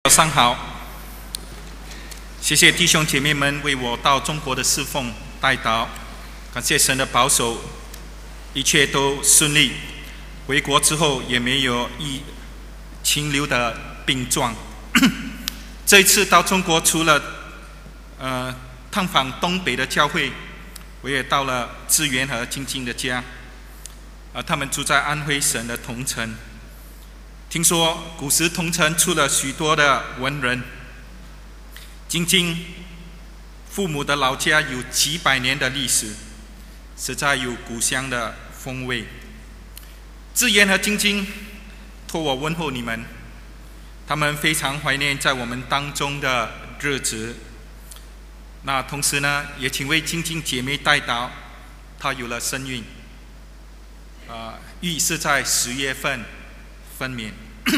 早上好，谢谢弟兄姐妹们为我到中国的侍奉代祷，感谢神的保守，一切都顺利。回国之后也没有禽流的病状。这一次到中国，除了探访东北的教会，我也到了志源和晶晶的家，他们住在安徽省的桐城。听说古时桐城出了许多的文人，晶晶父母的老家有几百年的历史，实在有故乡的风味。志源和晶晶托我问候你们，他们非常怀念在我们当中的日子。那同时呢，也请为晶晶姐妹代祷，她有了身孕，预是在10月份分娩。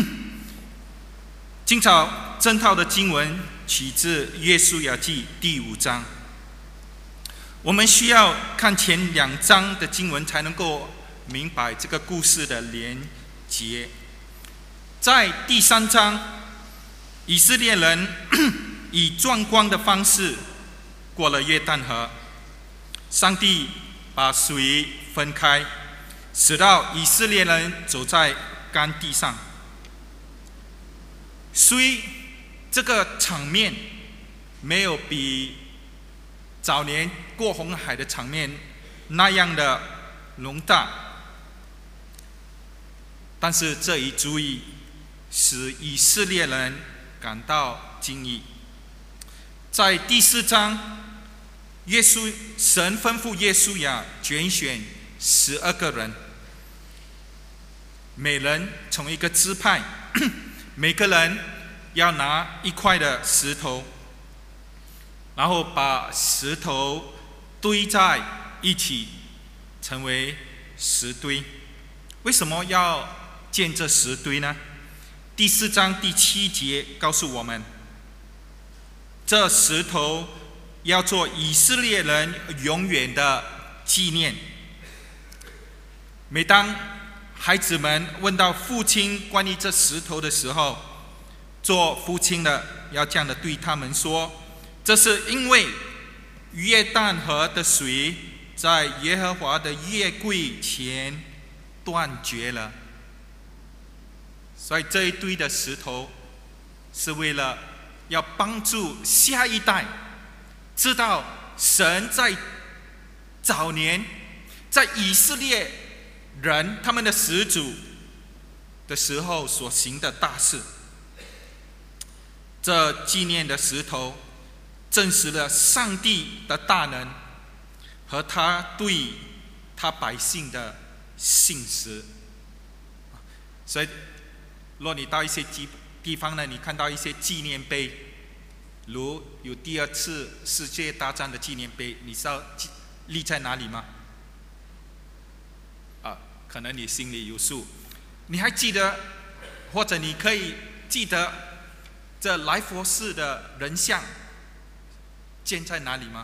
今早正套的经文取自约书亚记第5章，我们需要看前2章的经文才能够明白这个故事的连结。在第3章，以色列人以壮观的方式过了约旦河，上帝把水分开，使到以色列人走在干地上。虽这个场面没有比早年过红海的场面那样的宏大，但是这一足以使以色列人感到惊异。在第4章，神吩咐约书亚拣选12个人，每人从一个支派，每个人要拿一块的石头，然后把石头堆在一起，成为石堆。为什么要建这石堆呢？第4章第7节告诉我们，这石头要做以色列人永远的纪念。每当孩子们问到父亲关于这石头的时候，做父亲的要这样的对他们说，这是因为约旦河的水在耶和华的约柜前断绝了。所以这一堆的石头是为了要帮助下一代知道神在早年在以色列人他们的始祖的时候所行的大事。这纪念的石头证实了上帝的大能和他对他百姓的信实。所以若你到一些地方呢，你看到一些纪念碑，如有第2次世界大战的纪念碑，你知道立在哪里吗？可能你心里有数。你还记得，或者你可以记得这来佛寺的人像建在哪里吗？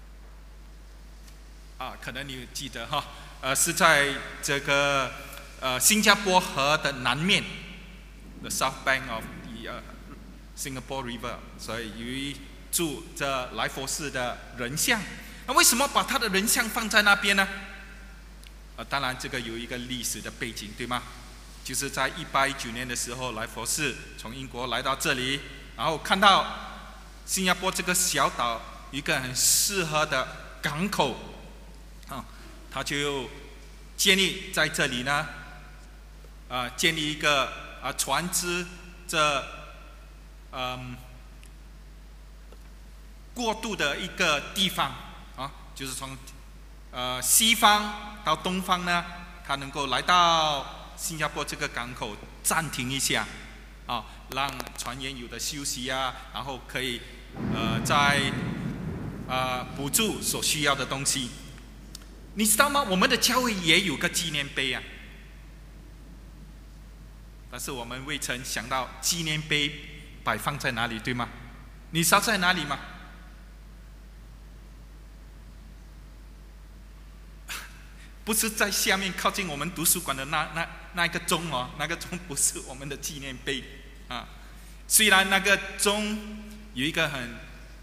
可能你记得哈，是在这个新加坡河的南面 ，the south bank of the Singapore River， 所以有一柱这来佛寺的人像。那为什么把他的人像放在那边呢？当然这个有一个历史的背景，对吗？就是在1819年的时候，来佛寺从英国来到这里，然后看到新加坡这个小岛有一个很适合的港口，他就建立在这里呢，建立一个船只这过渡的一个地方就是从西方到东方呢，他能够来到新加坡这个港口暂停一下，让船员有的休息然后可以再补助所需要的东西。你知道吗？我们的教会也有个纪念碑但是我们未曾想到纪念碑摆放在哪里，对吗？你知道在哪里吗？不是在下面靠近我们图书馆的那一个钟那个钟不是我们的纪念碑虽然那个钟有一个很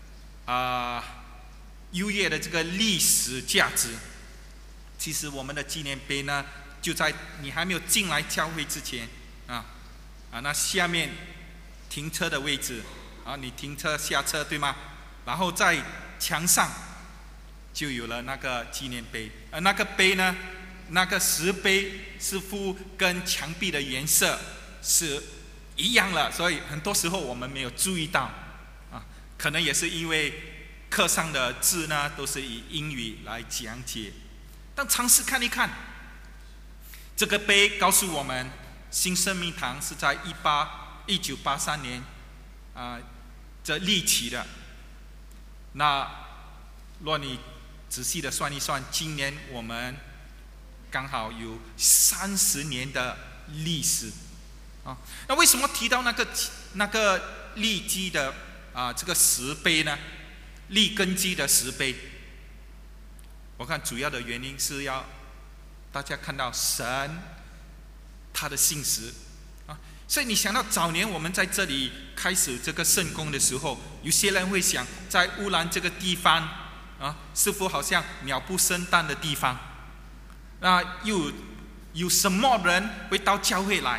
优越的这个历史价值，其实我们的纪念碑呢，就在你还没有进来教会之前那下面停车的位置你停车下车对吗？然后在墙上就有了那个纪念碑，那个碑呢，那个石碑似乎跟墙壁的颜色是一样了，所以很多时候我们没有注意到可能也是因为课上的字呢都是以英语来讲解，但尝试看一看，这个碑告诉我们，新生命堂是在1983年这立起的。那若你仔细的算一算，今年我们刚好有30年的历史那为什么提到那个立基的这个石碑呢？立根基的石碑，我看主要的原因是要大家看到神他的信实所以你想到早年我们在这里开始这个圣工的时候，有些人会想，在乌兰这个地方似乎好像鸟不生蛋的地方，那又有什么人会到教会来？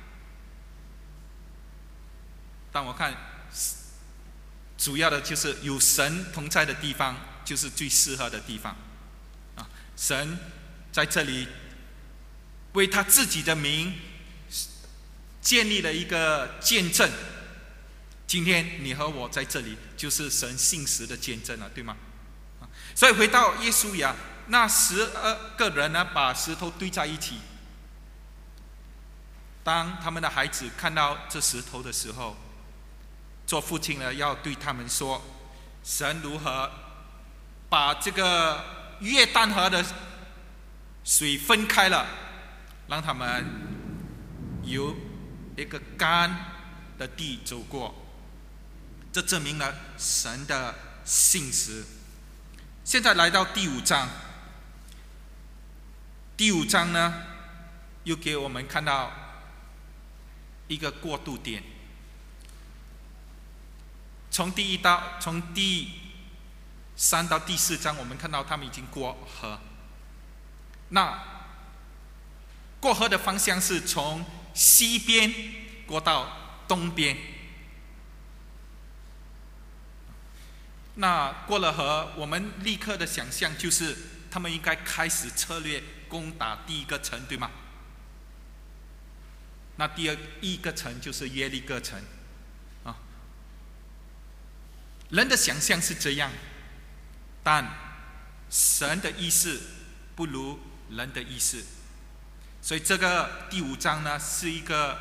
但我看主要的就是有神同在的地方，就是最适合的地方神在这里为他自己的名建立了一个见证。今天你和我在这里，就是神信实的见证了，对吗？所以回到耶稣呀，那12个人呢，把石头堆在一起。当他们的孩子看到这石头的时候，做父亲呢要对他们说，神如何把这个约旦河的水分开了，让他们由一个干的地走过，这证明了神的信实。现在来到第5章，第5章呢又给我们看到一个过渡点，从第3到第4章，我们看到他们已经过河。那过河的方向是从西边过到东边。那过了河，我们立刻的想象就是他们应该开始策略攻打第一个城，对吗？那第二个城就是耶利哥城人的想象是这样，但神的意思不如人的意思，所以这个第5章呢是一个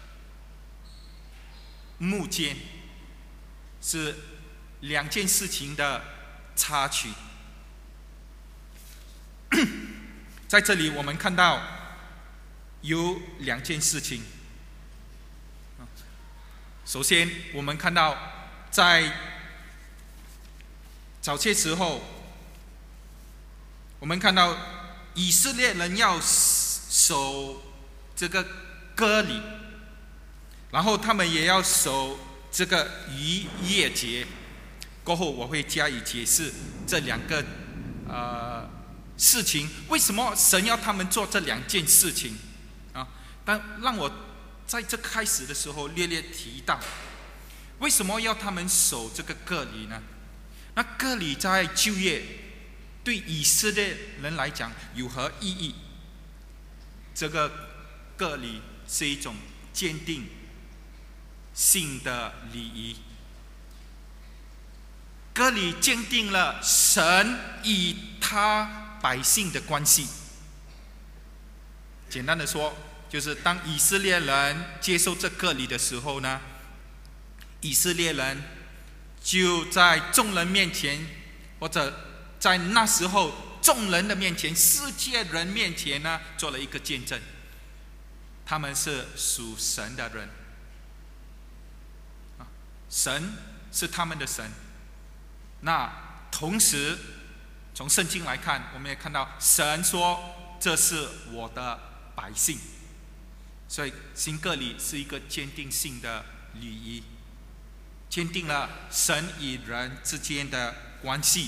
幕间，是2件事情的插曲。在这里我们看到有2件事情。首先我们看到在早些时候，我们看到以色列人要守这个割礼，然后他们也要守这个逾越节。过后我会加以解释这2个事情，为什么神要他们做这2件事情但让我在这开始的时候略略提到，为什么要他们守这个割礼呢？那割礼在旧约对以色列人来讲有何意义？这个割礼是一种坚定性的礼仪，割礼坚定了神与他百姓的关系。简单的说，就是当以色列人接受这割礼的时候呢，以色列人就在众人面前，或者在那时候众人的面前、世界人面前呢，做了一个见证，他们是属神的人神是他们的神。那同时从圣经来看，我们也看到神说这是我的百姓，所以行割礼是一个坚定性的礼仪，坚定了神与人之间的关系。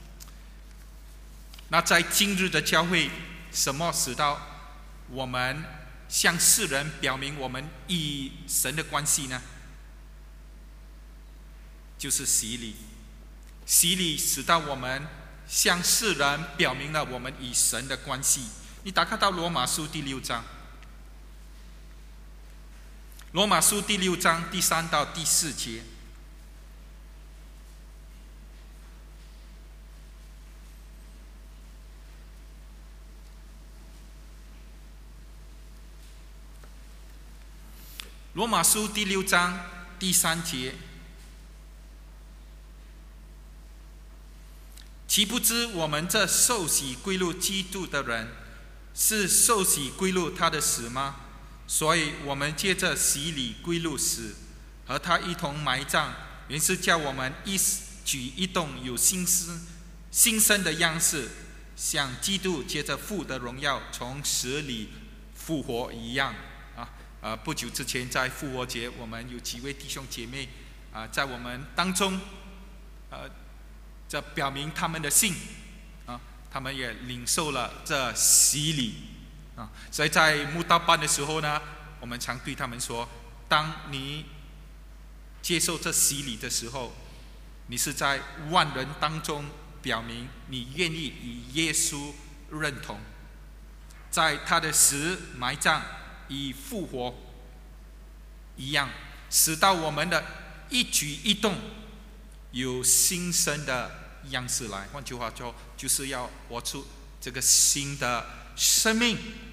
那在今日的教会，什么使到我们向世人表明我们与神的关系呢？就是洗礼。洗礼使到我们向世人表明了我们与神的关系。你打开到罗马书第6章，罗马书第6章第3到第4节。罗马书第6章第3节，岂不知我们这受洗归入基督的人，是受洗归入他的死吗？所以我们借着洗礼归入死，和他一同埋葬，原是叫我们一举一动有新生的样式，像基督借着父的荣耀从死里复活一样。不久之前在复活节，我们有几位弟兄姐妹在我们当中这表明他们的信他们也领受了这洗礼所以在慕道班的时候呢，我们常对他们说，当你接受这洗礼的时候，你是在万人当中表明你愿意与耶稣认同，在他的死埋葬与复活一样，使到我们的一举一动有新生的样式来。换句话说，就是要活出这个新的生命。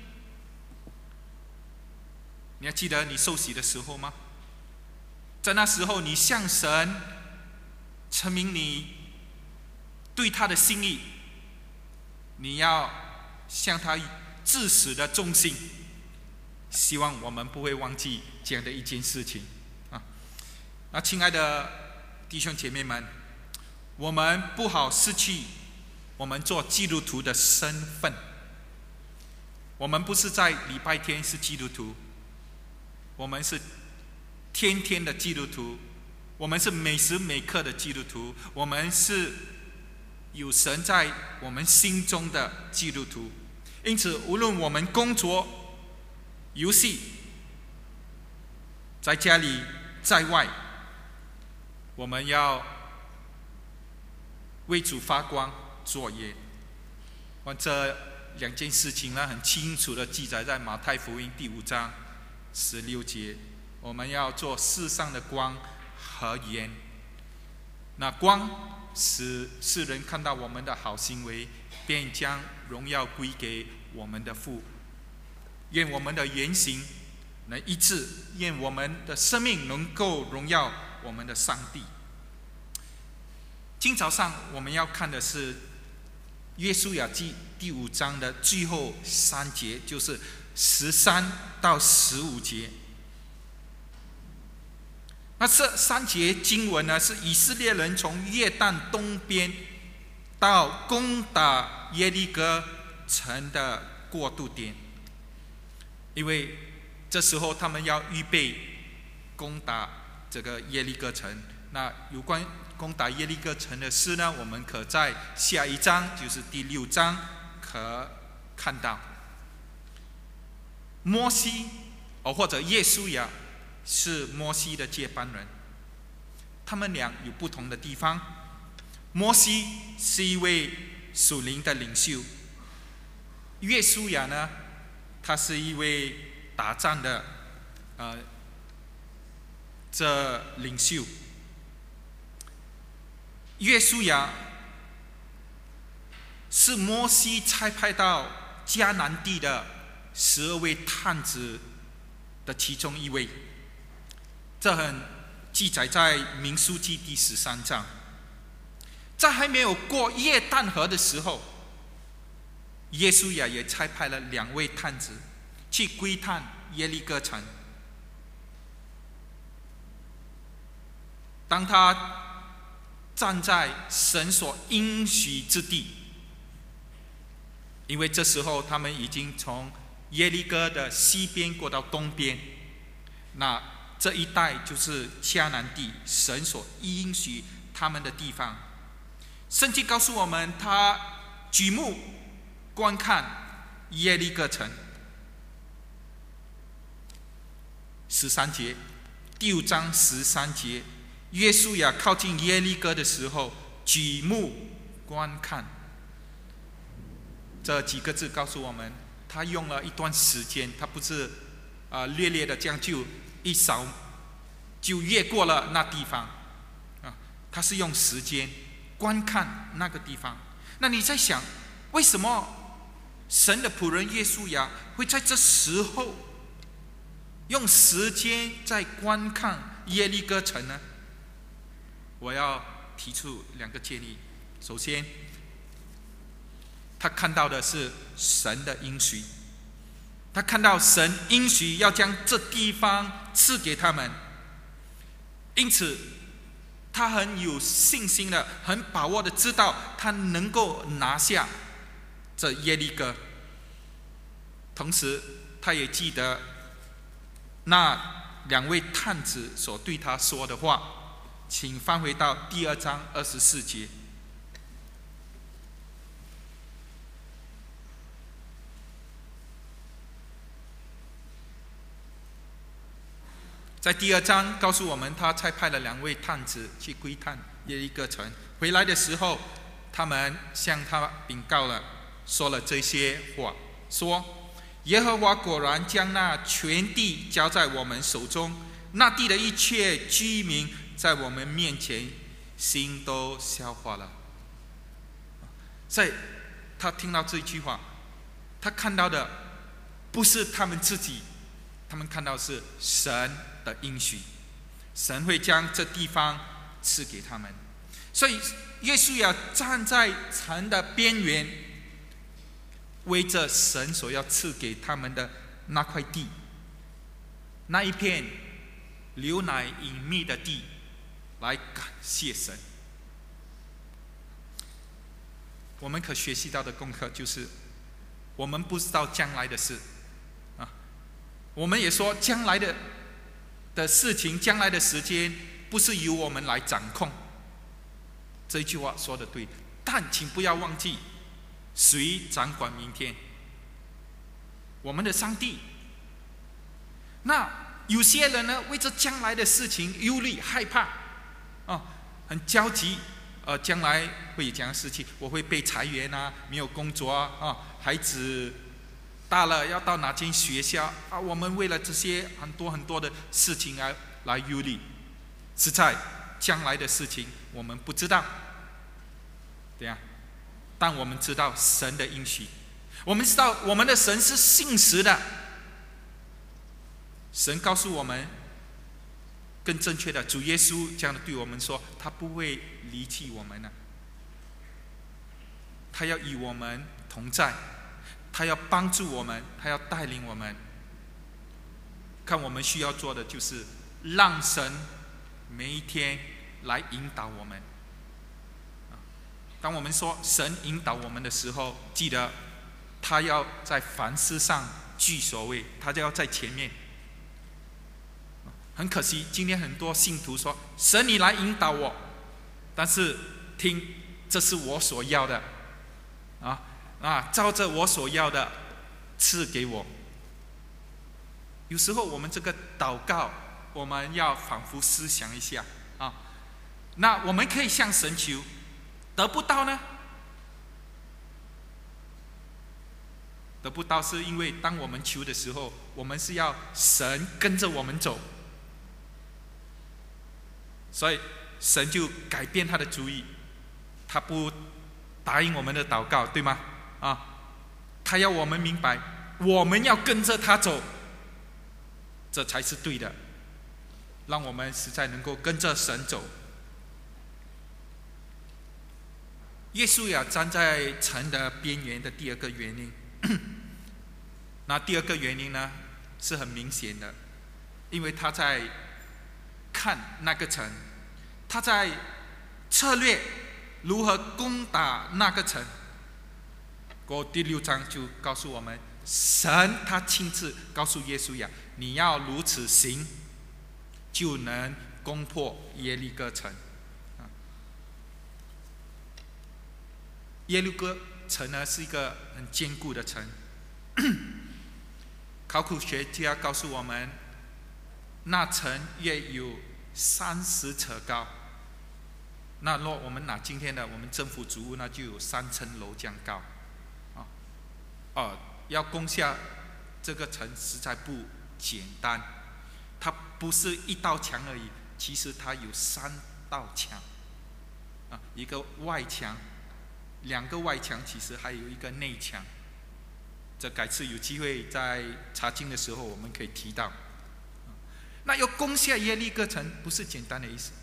你还记得你受洗的时候吗？在那时候，你向神证明你对他的心意，你要向他至死的忠心。希望我们不会忘记这样的一件事情那亲爱的弟兄姐妹们，我们不好失去我们做基督徒的身份。我们不是在礼拜天是基督徒，我们是天天的基督徒，我们是每时每刻的基督徒，我们是有神在我们心中的基督徒。因此无论我们工作、游戏，在家里在外，我们要为主发光作业。这2件事情呢，很清楚的记载在马太福音第5章16节。我们要做世上的光和盐，那光使世人看到我们的好行为，便将荣耀归给我们的父。愿我们的言行能一致，愿我们的生命能够荣耀我们的上帝。今早上我们要看的是约书亚记第5章的最后3节，就是13到15节。那这3节经文呢，是以色列人从约旦东边到攻打耶利哥城的过渡点。因为这时候他们要预备攻打这个耶利哥城。那有关攻打耶利哥城的事呢，我们可在下一章，就是第6章可看到。摩西或者约书亚是摩西的接班人，他们俩有不同的地方。摩西是一位属灵的领袖，约书亚呢，他是一位打仗的这领袖。约书亚是摩西差派到迦南地的12位探子的其中一位，这很记载在民数记第13章。在还没有过约旦河的时候，约书亚也差派了2位探子去窥探耶利哥城。当他站在神所应许之地，因为这时候他们已经从耶利哥的西边过到东边，那这一带就是迦南地，神所应许他们的地方。圣经告诉我们，他举目观看耶利哥城。13节，第5章13节，约书亚靠近耶利哥的时候，举目观看。这几个字告诉我们，他用了一段时间，他不是略略的这样就一扫就越过了那地方他是用时间观看那个地方。那你在想，为什么神的仆人约书亚会在这时候用时间在观看耶利哥城呢？我要提出2个建议。首先，他看到的是神的应许，他看到神应许要将这地方赐给他们，因此他很有信心的、很把握的知道他能够拿下这耶利哥。同时他也记得那2位探子所对他说的话，请翻回到第2章24节。在第2章告诉我们，他差派了2位探子去窥探耶利哥城，回来的时候，他们向他禀告了，说了这些话，说耶和华果然将那全地交在我们手中，那地的一切居民在我们面前心都消化了。所以他听到这句话，他看到的不是他们自己，他们看到是神的应许，神会将这地方赐给他们。所以约书亚站在城的边缘，为着神所要赐给他们的那块地，那一片流奶隐秘的地，来感谢神。我们可学习到的功课就是，我们不知道将来的事我们也说将来的事情，将来的时间不是由我们来掌控。这一句话说得对，但请不要忘记，谁掌管明天？我们的上帝。那有些人呢，为着将来的事情忧虑、害怕很焦急将来会有这样的事情，我会被裁员没有工作孩子大了要到哪间学校我们为了这些很多的事情来忧虑。实在将来的事情我们不知道，对呀，但我们知道神的应许，我们知道我们的神是信实的。神告诉我们，更正确的，主耶稣这样的对我们说，他不会离弃我们他要与我们同在，他要帮助我们，他要带领我们。看我们需要做的就是让神每一天来引导我们。当我们说神引导我们的时候，记得他要在凡事上居首位，他就要在前面。很可惜，今天很多信徒说神你来引导我，但是听，这是我所要的照着我所要的赐给我。有时候我们这个祷告，我们要反复思想一下那我们可以向神求，得不到呢？得不到是因为当我们求的时候，我们是要神跟着我们走，所以神就改变他的主意，他不答应我们的祷告，对吗？他要我们明白，我们要跟着他走，这才是对的，让我们实在能够跟着神走。约书亚站在城的边缘的第2个原因那第2个原因呢，是很明显的，因为他在看那个城，他在策略如何攻打那个城。第6章就告诉我们，神他亲自告诉约书亚，你要如此行就能攻破耶利哥城。耶利哥城呢是一个很坚固的城。考古学家告诉我们，那城约有30尺高。那若我们拿今天的我们政府主屋，那就有3层楼这样高。要攻下这个城实在不简单。它不是一道墙而已，其实它有3道墙。一个外墙，2个外墙，其实还有一个内墙。这改次有机会在查经的时候我们可以提到。那要攻下耶利哥城不是简单的意思。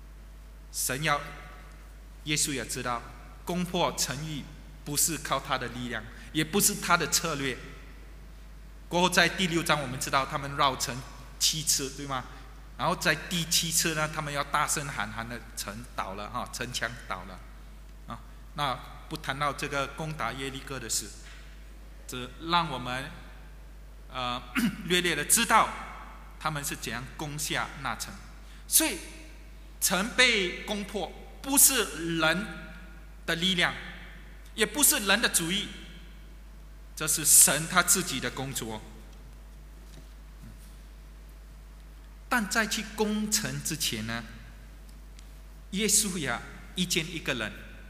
耶稣也知道，攻破城邑不是靠他的力量，也不是他的策略。过后在第6章我们知道他们绕城7次，对吗？然后在第7次呢，他们要大声喊的城倒了，城墙倒了。那不谈到这个攻打耶利哥的事，这让我们略略的知道他们是怎样攻下那城。所以城被攻破不是人的力量，也不是人的主意，这是神他自己的工作。但在去攻城之前呢，耶稣也遇见一个人。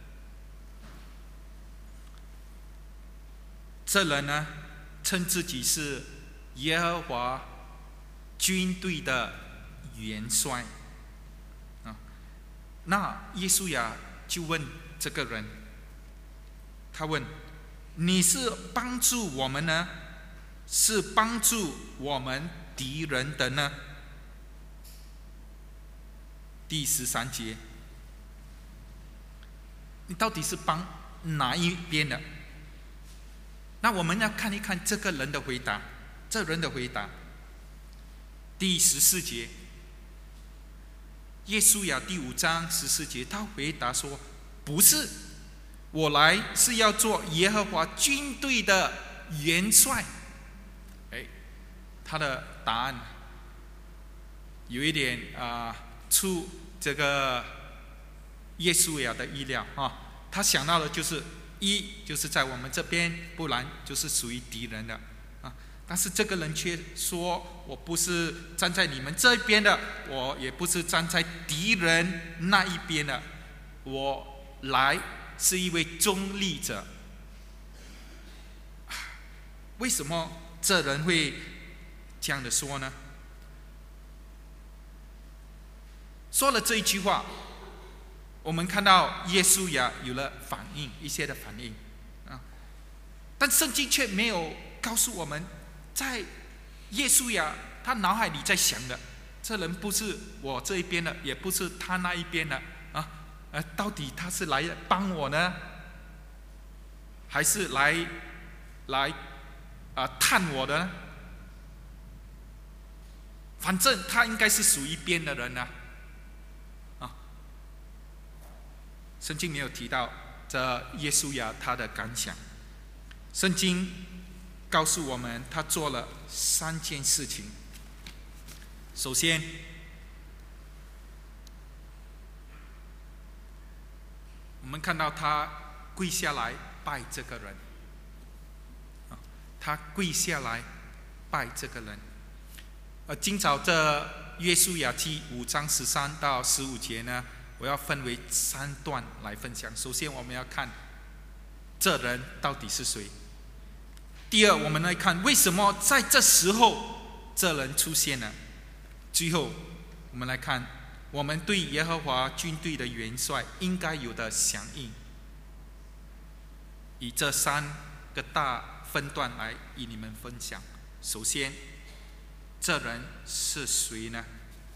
这人呢称自己是耶和华军队的元帅。那耶稣也就问这个人，他问：你是帮助我们呢，是帮助我们敌人的呢？第13节，你到底是帮哪一边的？那我们要看一看这个人的回答。第14节，耶稣呀，第5章14节，他回答说：不是，我来是要做耶和华军队的元帅。他的答案有一点出这个耶稣呀的意料他想到的就是就是在我们这边，不然就是属于敌人的但是这个人却说：我不是站在你们这边的，我也不是站在敌人那一边的，我来是一位中立者。为什么这人会这样的说呢？说了这一句话，我们看到耶稣也有了一些的反应但圣经却没有告诉我们，在耶稣呀他脑海里在想的，这人不是我这一边的，也不是他那一边的到底他是来帮我呢，还是来探我的呢？反正他应该是属于一边的人圣经没有提到这耶稣呀他的感想。圣经告诉我们，他做了3件事情。首先，我们看到他跪下来拜这个人。他跪下来拜这个人。今早这约书亚记5章13到15节呢，我要分为3段来分享。首先，我们要看这人到底是谁。第二，我们来看为什么在这时候这人出现了。最后，我们来看我们对耶和华军队的元帅应该有的响应。以这3个大分段来与你们分享。首先，这人是谁呢？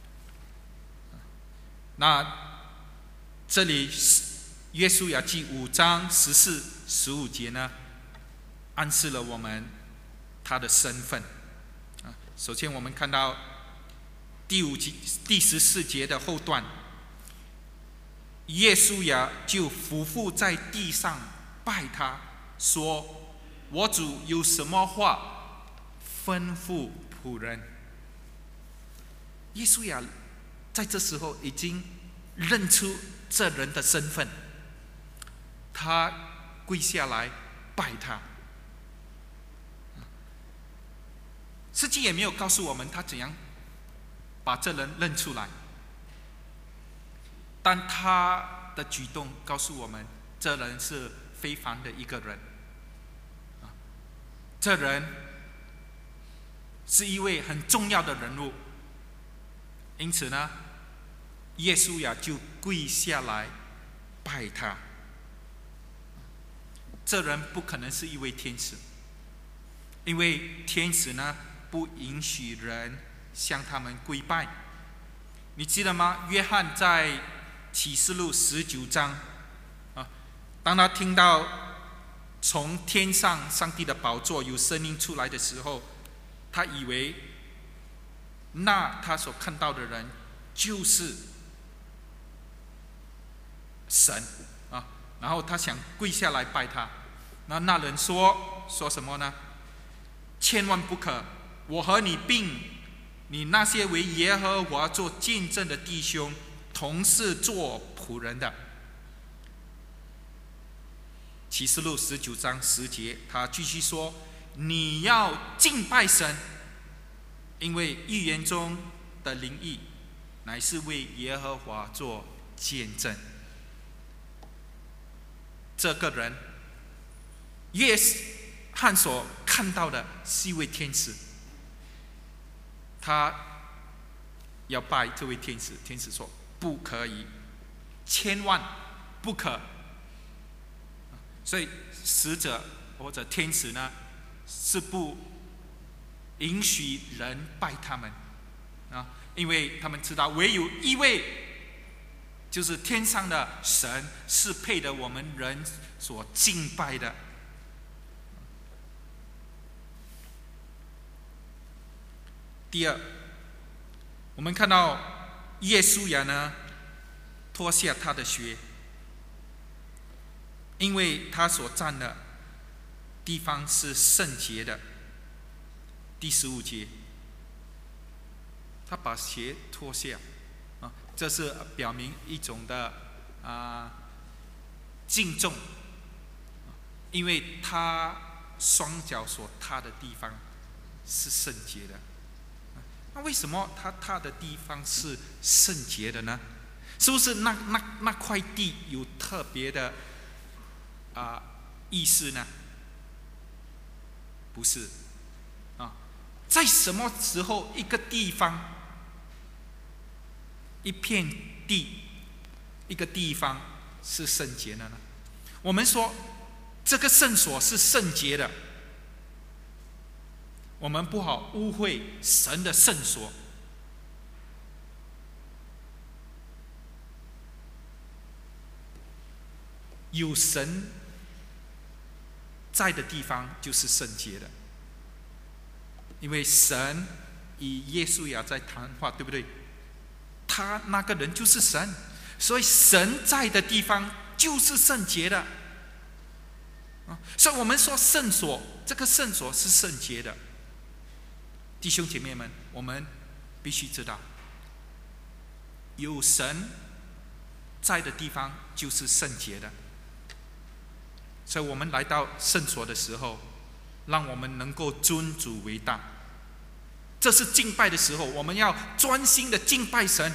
那这里约书亚记5章14、15节呢，暗示了我们他的身份。首先我们看到第14节的后段，约书亚就俯伏在地上拜他，说：我主有什么话吩咐仆人？ 耶稣呀，在这时候已经认出这人的身份，他跪下来拜他。圣经也没有告诉我们他怎样把这人认出来，但他的举动告诉我们，这人是非凡的一个人。这人是一位很重要的人物，因此呢，耶稣呀就跪下来拜他。这人不可能是一位天使，因为天使呢不允许人向他们跪拜。你记得吗？约翰在启示录19章当他听到从天上上帝的宝座有声音出来的时候，他以为那他所看到的人就是神然后他想跪下来拜他。那人说什么呢？千万不可，我和你并你那些为耶和华做见证的弟兄同是做仆人的。启示录19章10节，他继续说：你要敬拜神，因为预言中的灵意乃是为耶和华做见证。这个人约翰所看到的是一位天使，他要拜这位天使。天使说不可以，千万不可。所以使者或者天使呢，是不允许人拜他们因为他们知道唯有一位就是天上的神是配得我们人所敬拜的。第二，我们看到耶稣呀呢脱下他的靴，因为他所站的地方是圣洁的。第15节，他把鞋脱下这是表明一种的敬重，因为他双脚所踏的地方是圣洁的。那为什么他踏的地方是圣洁的呢？是不是那块地有特别的意思呢？不是在什么时候一个地方、一片地、一个地方是圣洁的呢？我们说这个圣所是圣洁的，我们不好误会神的圣所。有神在的地方就是圣洁的，因为神与耶稣也在谈话，对不对？他那个人就是神，所以神在的地方就是圣洁的所以我们说圣所，这个圣所是圣洁的。弟兄姐妹们，我们必须知道，有神在的地方就是圣洁的。所以我们来到圣所的时候，让我们能够尊主为大。这是敬拜的时候，我们要专心的敬拜神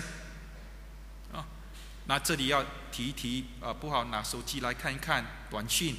那这里要提一提不好拿手机来看一看短讯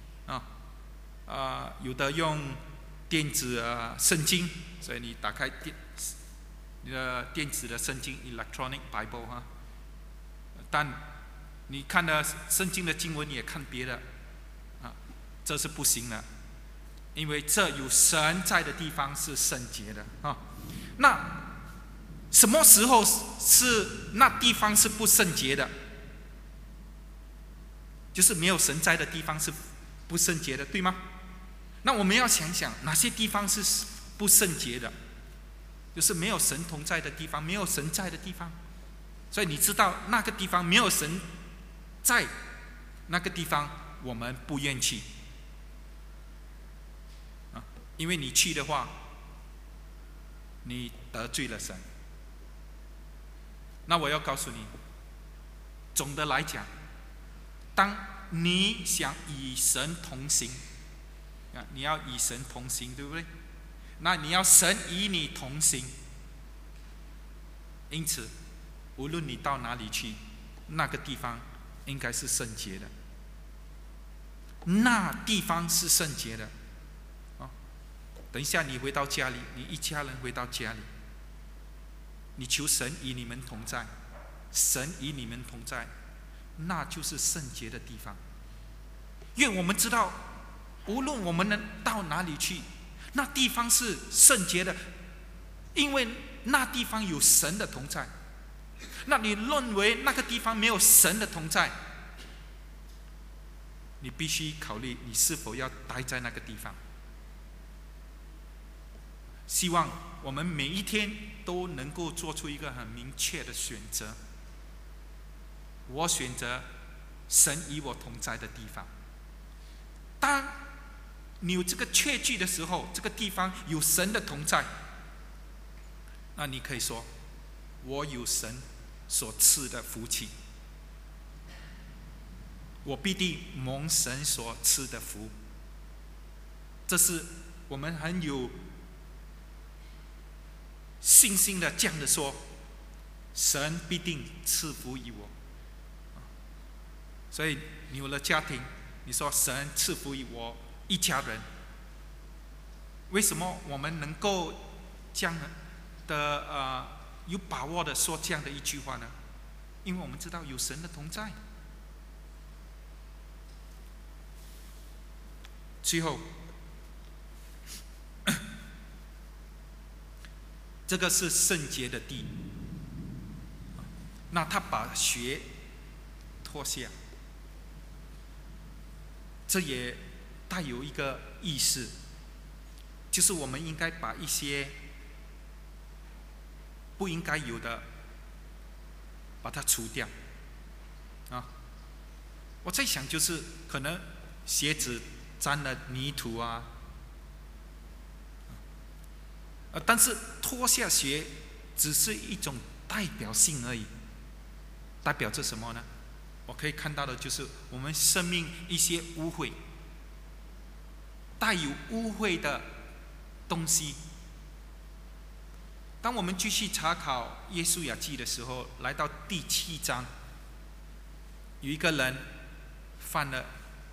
有的用电子圣经，所以你打开你的电子的圣经 electronic Bible 但你看的圣经的经文也看别的这是不行的，因为这有神在的地方是圣洁的那什么时候是那地方是不圣洁的？就是没有神在的地方是不圣洁的，对吗？那我们要想想哪些地方是不圣洁的，就是没有神同在的地方，没有神在的地方。所以你知道那个地方没有神在，那个地方我们不愿去因为你去的话，你得罪了神那我要告诉你，总的来讲，当你想与神同行，你要与神同行，对不对？那你要神与你同行。因此，无论你到哪里去，那个地方应该是圣洁的。那地方是圣洁的。等一下你回到家里，你一家人回到家里，你求神与你们同在，神与你们同在，那就是圣洁的地方。愿我们知道，无论我们能到哪里去，那地方是圣洁的，因为那地方有神的同在。那你认为那个地方没有神的同在，你必须考虑你是否要待在那个地方。希望我们每一天都能够做出一个很明确的选择。我选择神与我同在的地方。当你有这个确据的时候，这个地方有神的同在，那你可以说，我有神所赐的福气，我必定蒙神所赐的福。这是我们很有信心的这样的说，神必定赐福于我。所以你有了家庭，你说神赐福于我一家人。为什么我们能够这样的有把握的说这样的一句话呢？因为我们知道有神的同在。最后，这个是圣洁的地，那他把鞋脱下，这也带有一个意思，就是我们应该把一些不应该有的把它除掉啊。我在想，就是可能鞋子沾了泥土啊，但是脱下鞋只是一种代表性而已。代表着什么呢？我可以看到的就是我们生命一些污秽，带有污秽的东西。当我们继续查考约书亚记的时候，来到第7章，有一个人犯了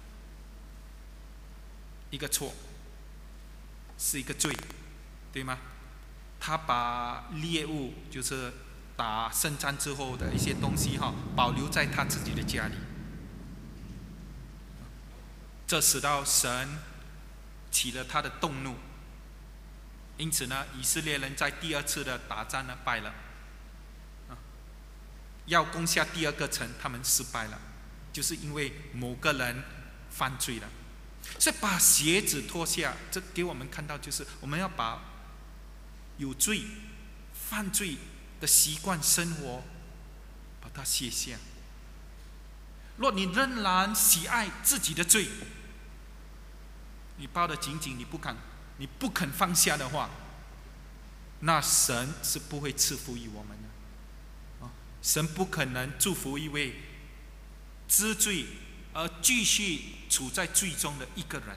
一个错，是一个罪，对吗？他把猎物，就是打胜仗之后的一些东西保留在他自己的家里，这使到神起了他的动怒。因此呢，以色列人在第2次的打仗呢败了，要攻下第2个城，他们失败了，就是因为某个人犯罪了。所以把鞋子脱下，这给我们看到就是我们要把有罪、犯罪的习惯生活把它卸下。若你仍然喜爱自己的罪，你抱得紧紧，你不肯放下的话，那神是不会赐福于我们的。神不可能祝福一位知罪而继续处在罪中的一个人。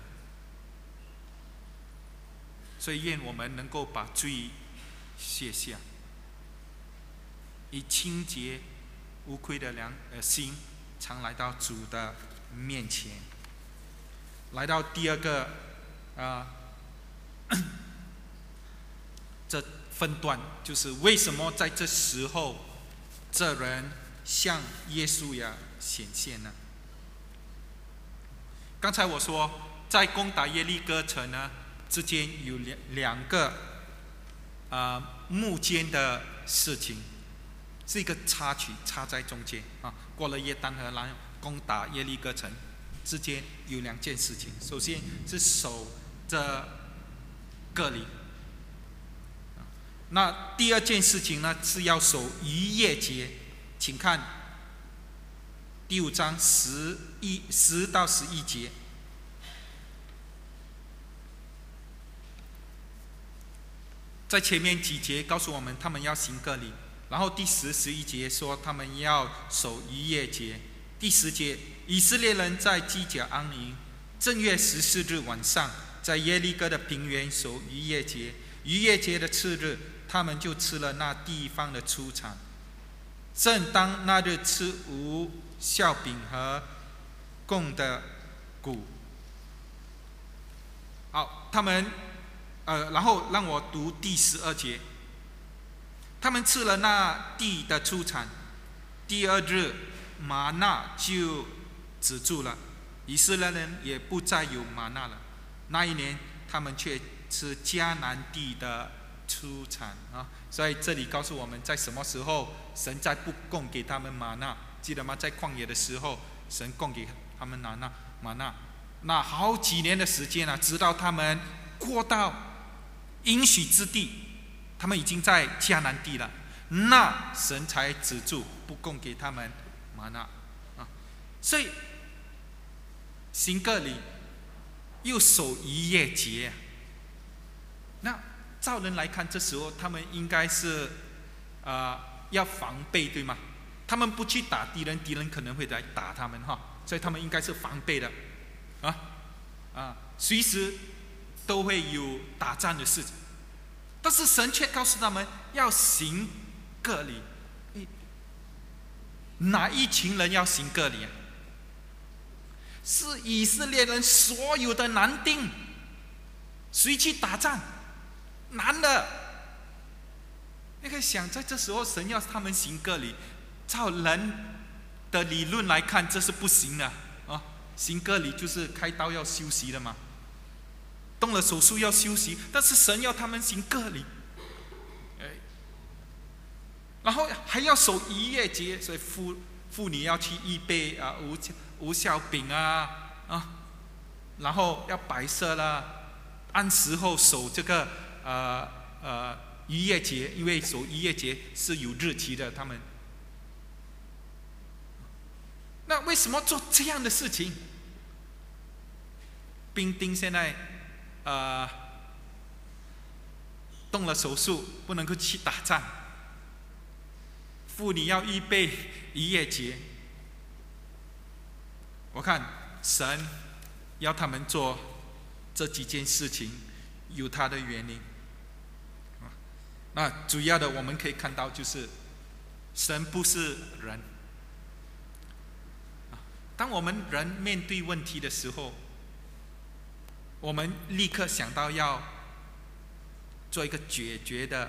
所以愿我们能够把罪卸下，以清洁无愧的心常来到主的面前。来到第2个这分段，就是为什么在这时候这人向约书亚显现呢？刚才我说，在攻打耶利哥城呢之间有两个幕间的事情，是一个插曲，插在中间过了约旦河，然后攻打耶利哥城之间有2件事情。首先是守这割礼，那第2件事情呢是要守逾越节。请看第5章10到11节。在前面几节告诉我们他们要行割礼， 然后第10、11节说他们要守逾越节。第10节，以色列人在基甲安营，正月14日晚上，在耶利哥的平原守逾越节。逾越节的次日，他们就吃了那地方的出产。正当那日吃无酵饼和供的谷。好，他们然后让我读第12节。他们吃了那地的出产，第2日玛纳就止住了，以色列人也不再有玛纳了。那一年他们却吃迦南地的出产啊！所以这里告诉我们，在什么时候神再不供给他们玛纳？记得吗？在旷野的时候，神供给他们玛纳，那好几年的时间啊，直到他们过到应许之地，他们已经在迦南地了，那神才止住不供给他们玛纳啊。所以行割礼又守逾越节，那照人来看，这时候他们应该是要防备，对吗？他们不去打敌人，敌人可能会来打他们哈，所以他们应该是防备的随时都会有打仗的事情。但是神却告诉他们要行割礼。哪一群人要行割礼啊？是以色列人所有的男丁。谁去打仗？男的。你可以想，在这时候神要他们行割礼，照人的理论来看，这是不行的啊！行割礼就是开刀要休息的嘛，动了手术要休息，但是神要他们行割礼，然后还要守逾越节，所以妇女要去预备无酵饼然后要摆设了，按时候守这个逾越节，因为守逾越节是有日期的。他们那为什么做这样的事情？兵丁现在动了手术，不能够去打仗。妇女要预备逾越节，我看神要他们做这几件事情，有他的原因。那主要的我们可以看到，就是神不是人。当我们人面对问题的时候，我们立刻想到要做一个解决的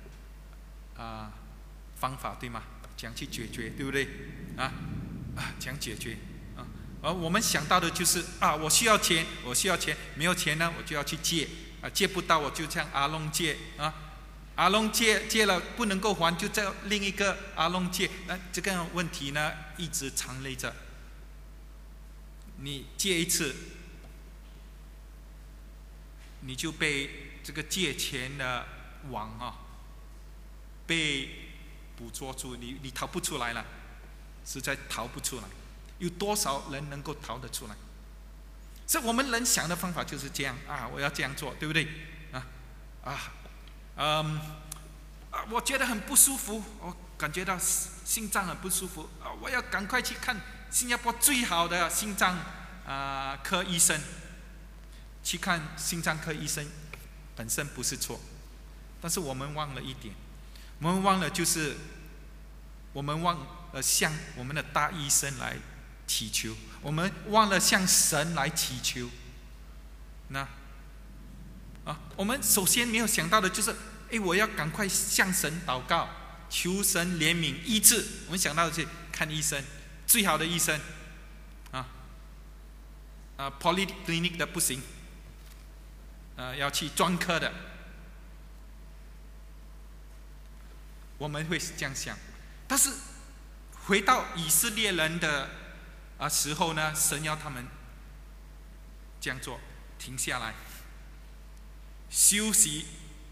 方法，对吗？怎样去解决，对不对？怎样解决而我们想到的就是我需要钱，没有钱呢，我就要去借借不到我就向阿龙借阿龙借了不能够还，就叫另一个阿龙借。这个问题呢一直缠累着你，借一次你就被这个借钱的网被捕捉住，你逃不出来了，实在逃不出来。有多少人能够逃得出来？所以我们人想的方法就是这样我要这样做，对不对？我觉得很不舒服，我感觉到心脏很不舒服我要赶快去看新加坡最好的心脏科医生。去看心脏科医生本身不是错，但是我们忘了一点，我们忘了就是我们忘了向我们的大医生来祈求，我们忘了向神来祈求。我们首先没有想到的就是我要赶快向神祷告，求神怜悯医治。我们想到的是看医生，最好的医生polyclinic 的不行要去专科的，我们会这样想。但是回到以色列人的时候呢，神要他们这样做，停下来休息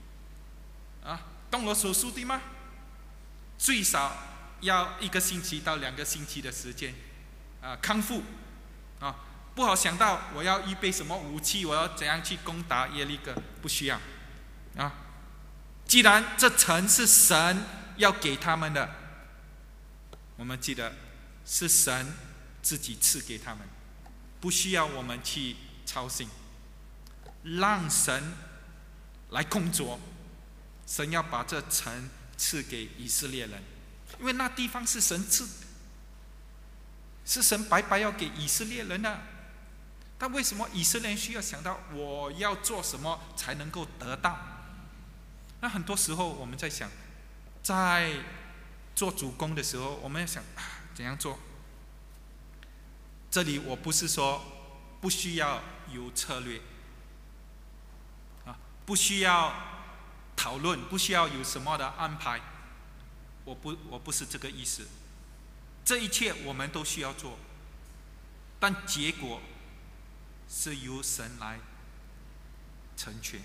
动了手术对吗？最少要1个星期到2个星期的时间康复不好想到我要预备什么武器，我要怎样去攻打耶利哥，不需要既然这城是神要给他们的，我们记得是神自己赐给他们，不需要我们去操心，让神来工作。神要把这城赐给以色列人，因为那地方是神赐，是神白白要给以色列人的。但为什么以色列人需要想到我要做什么才能够得到？那很多时候我们在想，在做主工的时候，我们要想怎样做。这里我不是说不需要有策略不需要讨论，不需要有什么的安排，我不是这个意思。这一切我们都需要做，但结果是由神来成全。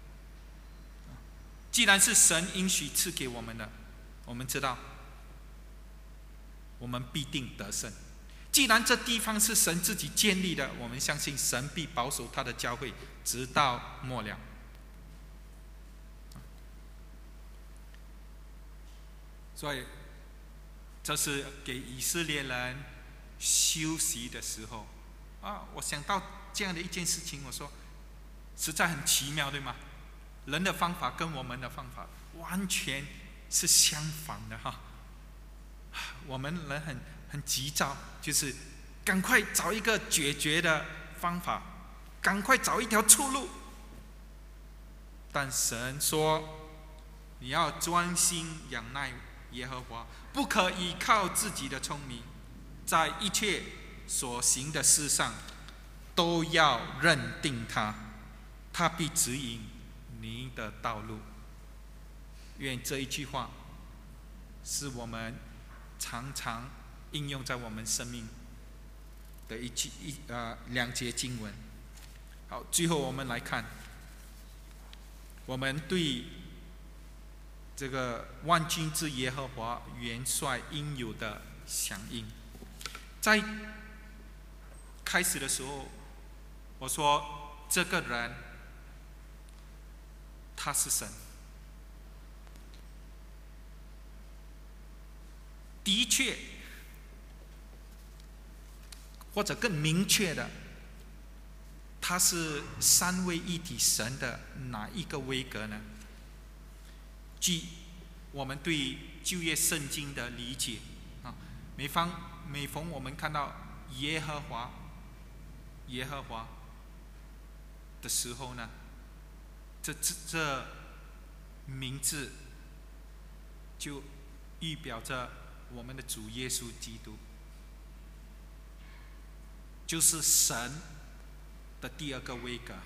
既然是神应许赐给我们的，我们知道我们必定得胜。既然这地方是神自己建立的，我们相信神必保守他的教会直到末了。所以这是给以色列人休息的时候我想到这样的一件事情，我说实在很奇妙，对吗？人的方法跟我们的方法完全是相反的我们人很急躁，就是赶快找一个解决的方法，赶快找一条出路。但神说你要专心仰赖耶和华，不可依靠自己的聪明，在一切所行的事上都要认定他，他必指引你的道路。愿这一句话是我们常常应用在我们生命的两节经文。好，最后我们来看我们对这个万军之耶和华元帅应有的响应。在开始的时候我说这个人他是神，的确或者更明确的，他是三位一体神的哪一个位格呢？据我们对旧约圣经的理解每逢我们看到耶和华的时候呢，这名字就预表着我们的主耶稣基督，就是神的第二个位格。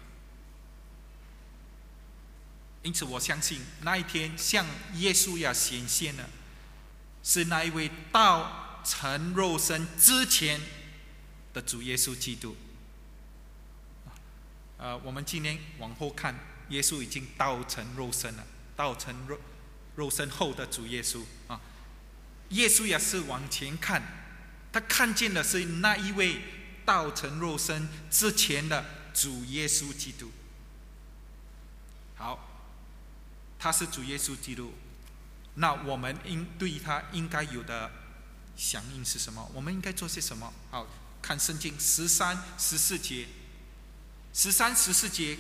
因此我相信那一天向耶稣亚显现的是那一位道成肉身之前的主耶稣基督。我们今天往后看，耶稣已经道成肉身了，道成肉身后的主耶稣耶稣也是往前看，他看见的是那一位道成肉身之前的主耶稣基督。好，他是主耶稣基督，那我们对他应该有的响应是什么？我们应该做些什么？好，看圣经13、14节，13、14节，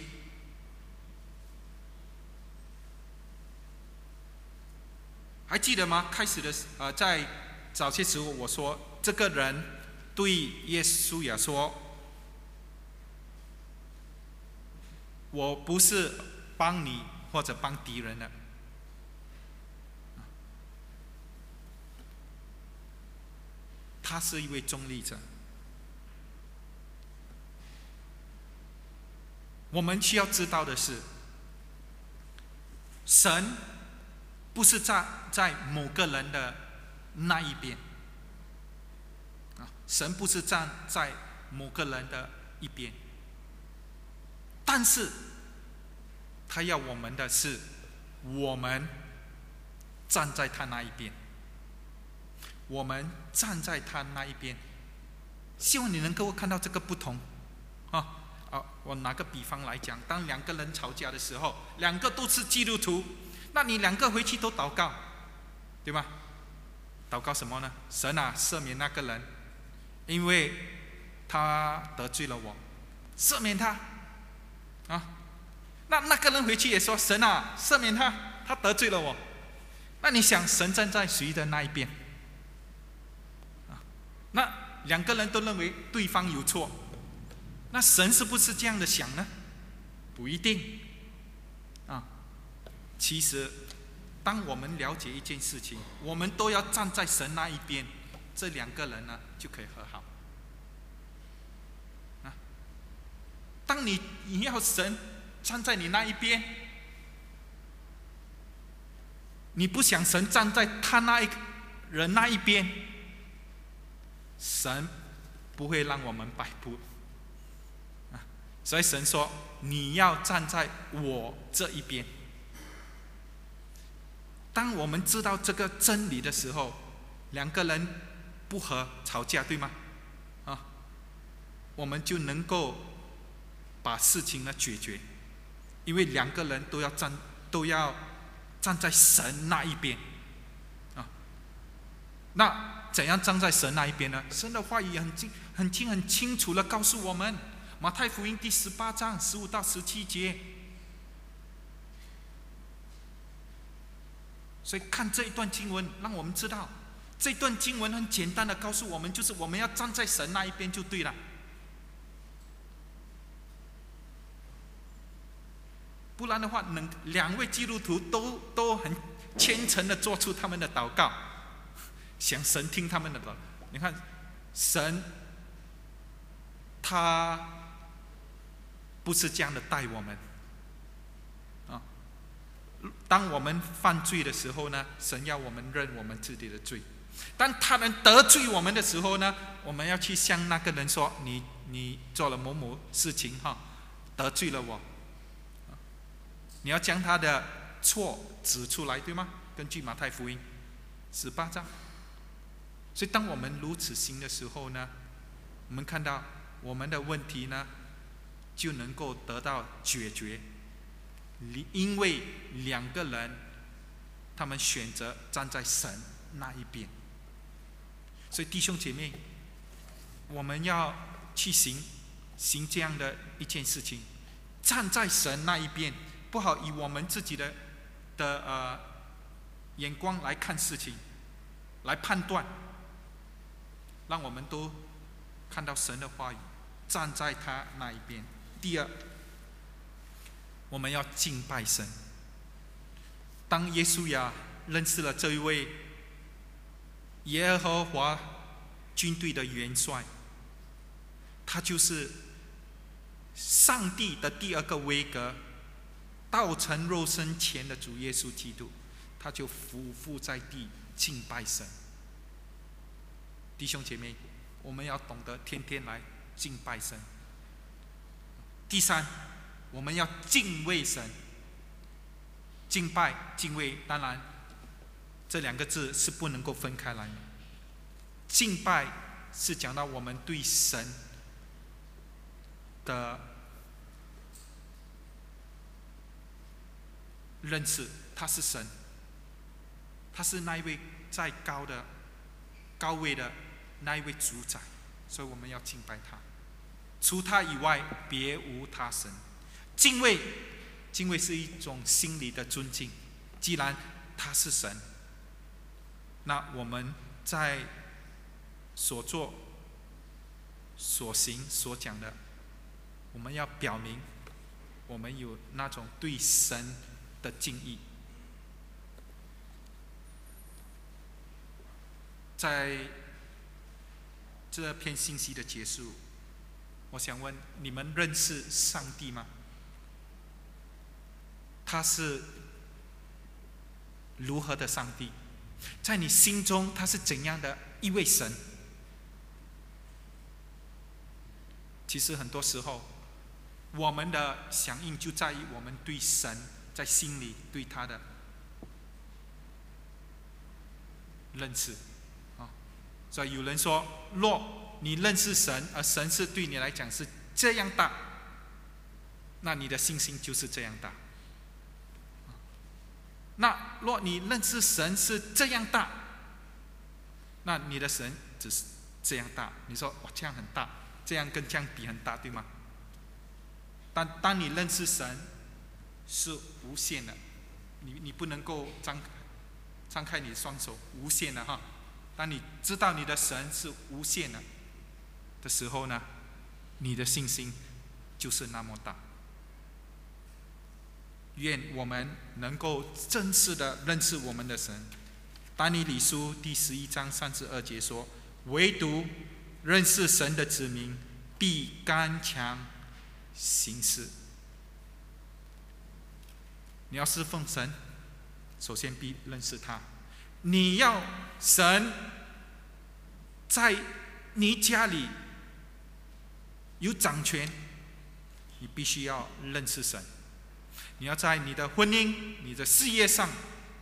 还记得吗？开始的在早些时候我说这个人对耶稣也说，我不是帮你或者帮敌人的，他是一位中立者。我们需要知道的是，神不是在某个人的那一边神不是站在某个人的一边，但是他要我们的是我们站在他那一边，我们站在他那一边。希望你能够看到这个不同我拿个比方来讲，当两个人吵架的时候，两个都是基督徒，那你两个回去都祷告， 对吗？祷告什么呢？神啊，赦免那个人，因为他得罪了我，赦免他啊。那个人回去也说，神啊，赦免他，他得罪了我。那你想，神站在谁的那一边？那两个人都认为对方有错，那神是不是这样的想呢？不一定啊。其实当我们了解一件事情，我们都要站在神那一边，这两个人呢就可以和好啊。当你要神站在你那一边，你不想神站在他那一人那一边，神不会让我们摆布啊。所以神说，你要站在我这一边。当我们知道这个真理的时候，两个人不和吵架，对吗？啊，我们就能够把事情呢解决，因为两个人都要站在神那一边啊。那怎样站在神那一边呢？神的话语很清楚的告诉我们，马太福音第18章15到17节。所以看这一段经文，让我们知道，这段经文很简单的告诉我们，就是我们要站在神那一边就对了。不然的话，两位基督徒都很虔诚的做出他们的祷告，想神听他们的祷告。你看，神他不是这样的待我们啊。当我们犯罪的时候呢，神要我们认我们自己的罪。当他人得罪我们的时候呢，我们要去向那个人说，你做了某某事情哈，得罪了我。你要将他的错指出来，对吗？根据马太福音18章。所以当我们如此行的时候呢，我们看到我们的问题呢就能够得到解决，因为两个人他们选择站在神那一边。所以弟兄姐妹，我们要去行这样的一件事情，站在神那一边，不好以我们自己的眼光来看事情，来判断，让我们都看到神的话语，站在他那一边。第二，我们要敬拜神。当耶稣呀认识了这一位耶和华军队的元帅，他就是上帝的第二个位格，道成肉身前的主耶稣基督，他就俯在地敬拜神。弟兄姐妹，我们要懂得天天来敬拜神。第三，我们要敬畏神。敬拜、敬畏，当然这两个字是不能够分开来的。敬拜是讲到我们对神的认识，他是神，他是那一位在高位的那一位主宰，所以我们要敬拜他。除他以外，别无他神。敬畏是一种心理的尊敬。既然他是神，那我们在所做、所行、所讲的，我们要表明我们有那种对神的敬意。在这篇信息的结束，我想问你们认识上帝吗？他是如何的上帝？在你心中他是怎样的一位神？其实很多时候我们的响应就在于我们对神在心里对他的认识啊。所以有人说，若你认识神，而神是对你来讲是这样大，那你的信心就是这样大。 那若你认识神是这样大，那你的神只是这样大。你说哇，这样很大，这样跟这样比很大，对吗？但当你认识神是无限的，你不能够张开你的双手，无限的哈。当你知道你的神是无限的时候呢，你的信心就是那么大。愿我们能够正式的认识我们的神。但以理书第11章32节说：唯独认识神的子民必刚强行事。你要侍奉神，首先必认识他。你要神在你家里有掌权，你必须要认识神。你要在你的婚姻、你的事业上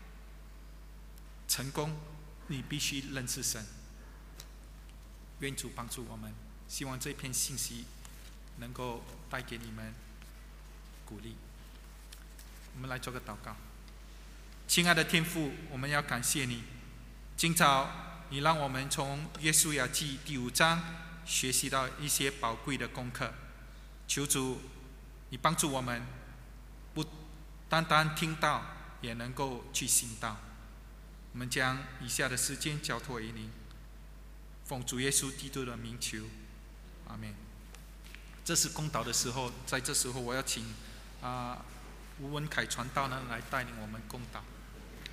成功，你必须认识神。愿主帮助我们，希望这篇信息能够带给你们鼓励。我们来做个祷告。亲爱的天父，我们要感谢你，今早你让我们从约书亚记第5章学习到一些宝贵的功课。求主你帮助我们，不单单听到，也能够去行道。我们将以下的时间交托于您，奉主耶稣基督的名求，阿们。这是公祷的时候，在这时候我要请吴文凯传道呢来带领我们公祷。